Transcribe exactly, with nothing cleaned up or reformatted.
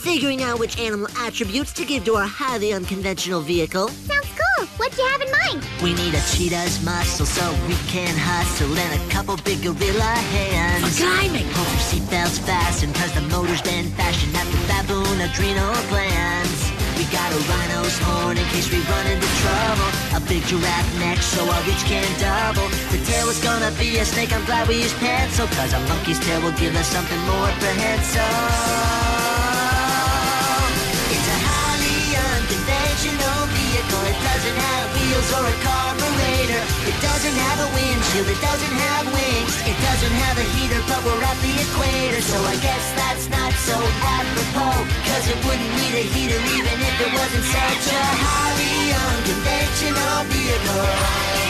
figuring out which animal attributes to give to our highly unconventional vehicle. Sounds cool. What do you have in mind? We need a cheetah's muscle so we can hustle, and a couple big gorilla hands. For climbing. Hold your seatbelts fastened, cause the motor's been fashioned after baboon adrenal glands. We got a rhino's horn in case we run into trouble, a big giraffe neck so our reach can double. The tail was gonna be a snake, I'm glad we used pencil, cause a monkey's tail will give us something more prehensile. It's a highly unconventional vehicle. It doesn't have wheels or a carburetor. It doesn't have a windshield, it doesn't have wings. It doesn't have a heater, but we're at the equator, so I guess that's not so apropos, cause it wouldn't need a heater even if it wasn't such a highly unconventional vehicle.